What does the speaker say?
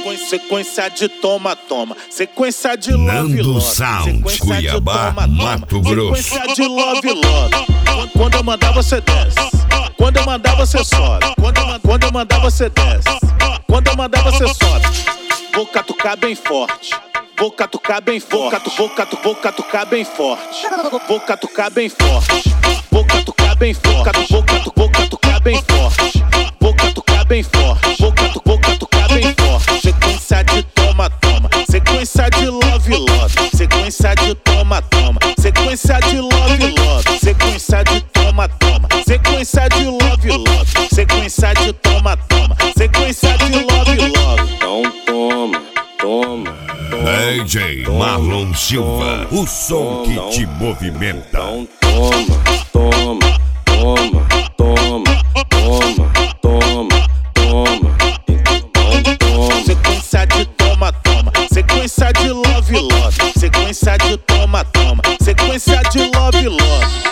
Sequência de toma, toma. Sequência de love, Nando love. Sound, Cuiabá, Mato Grosso. Sequência de love, love. Quando eu mandar você desce. Quando eu mandar você sobe. Quando eu mandar você desce. Quando eu mandar você sobe. Vou catucar bem forte. Vou catucar bem forte. Vou catucar bem forte. Vou catucar bem forte. Vou catucar bem forte. Vou catucar bem forte. Vou catucar bem forte. Vou catucar bem forte. Sequência de toma, toma. Sequência de love, love. Sequência de toma, toma. Sequência de love, love. Sequência de toma, toma. Sequência de love, love. Sequência de toma, toma. Sequência de love, love. Então toma, toma. DJ Marlon Silva, o som que te movimenta. Então toma, toma, toma, toma, toma, toma. Então toma. Sequência de toma, toma. Sequência de love, love. Sequência de toma, toma. Sequência de love, love.